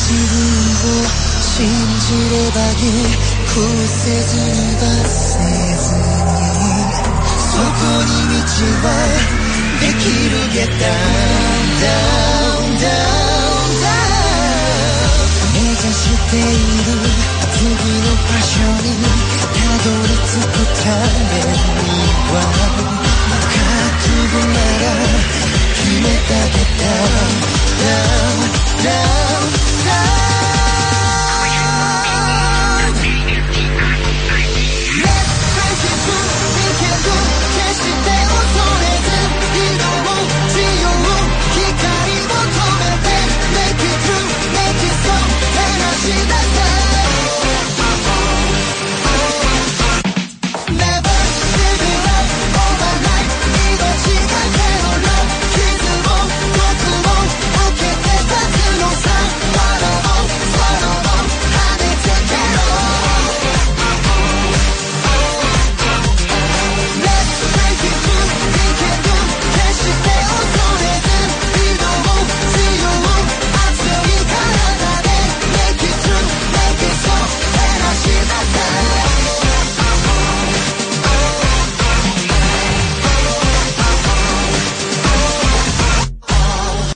自分を信じればいい屈せずに罰せずにそこに道はできる Get down, down, down, down 目指してい